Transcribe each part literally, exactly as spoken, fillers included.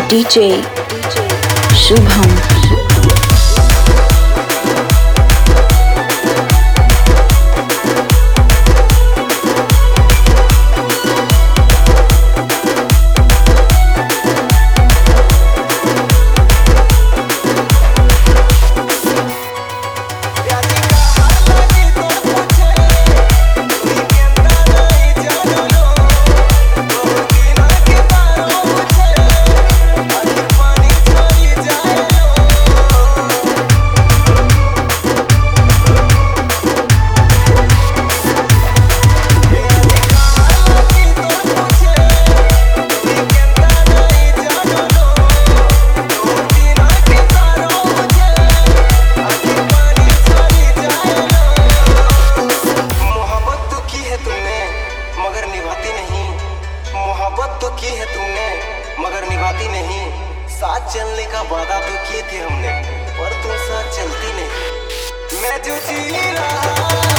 D J Shubham. साथ चलने का वादा तो किए थे हमने, पर तुम साथ चलती नहीं। मैं जो जी रहा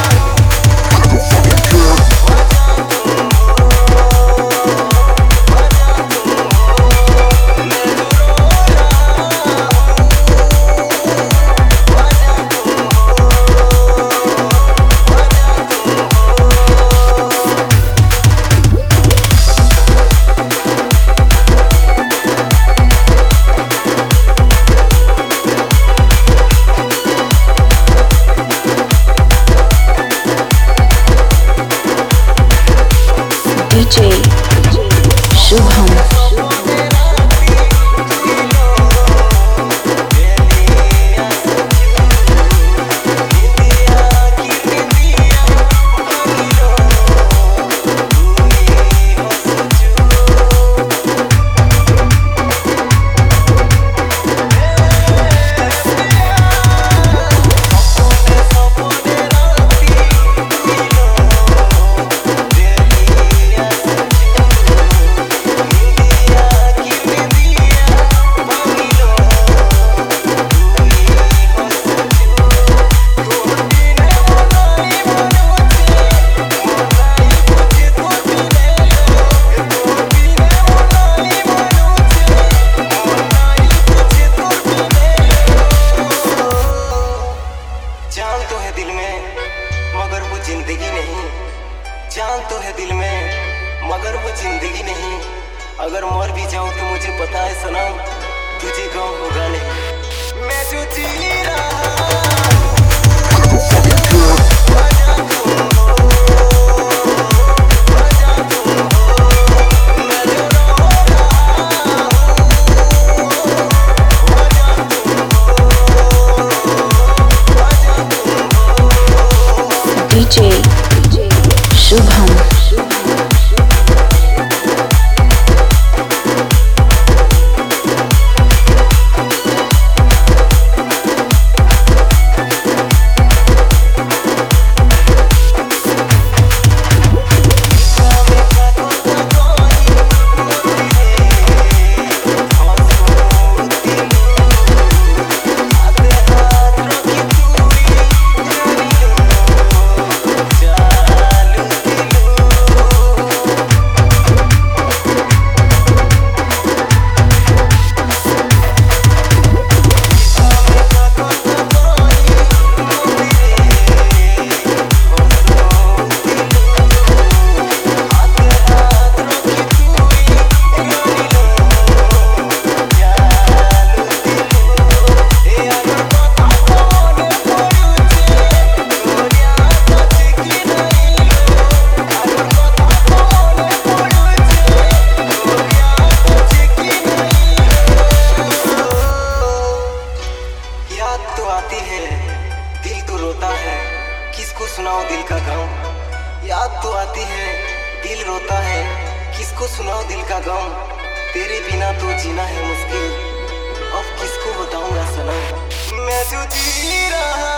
D J Shubham. जिंदगी नहीं, जान तो है दिल में मगर वो जिंदगी नहीं। अगर मर भी जाऊं तो मुझे पता है सनम, तुझे गम होगा नहीं। मैं जो जी रहा D J Shubham. दिल तो रोता है, किसको सुनाओ दिल का गम। याद तो आती है, दिल रोता है, किसको सुनाओ दिल का गम। तेरे बिना तो जीना है मुश्किल, अब किसको बताऊंगा सनम। मैं जो जी रहा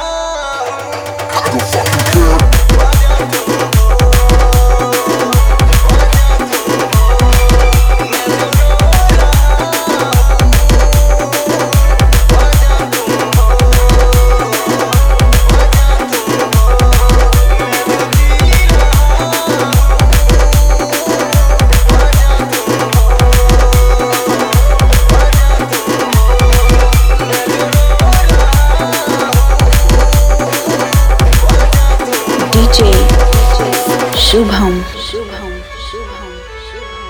D J Shubham. Shubham. Shubham. Shubham.